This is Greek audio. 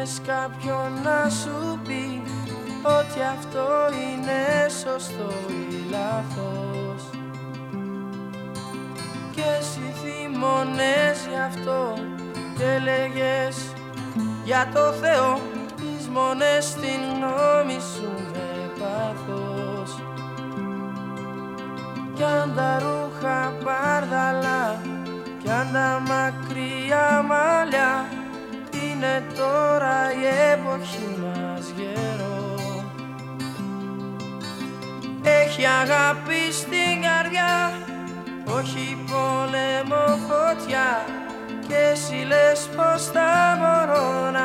κάποιον να σου πει ότι αυτό είναι σωστό ή λάθος, και εσύ θυμώνες γι' αυτό και έλεγες για το Θεό τις μόνες στην γνώμη σου με πάθος. Κι αν τα ρούχα πάρδαλα κι αν τα μακριά μαλλιά είναι τώρα η εποχή μας γερό, έχει αγάπη στην καρδιά, όχι πόλεμο φωτιά, και εσύ λες πως θα μπορώ να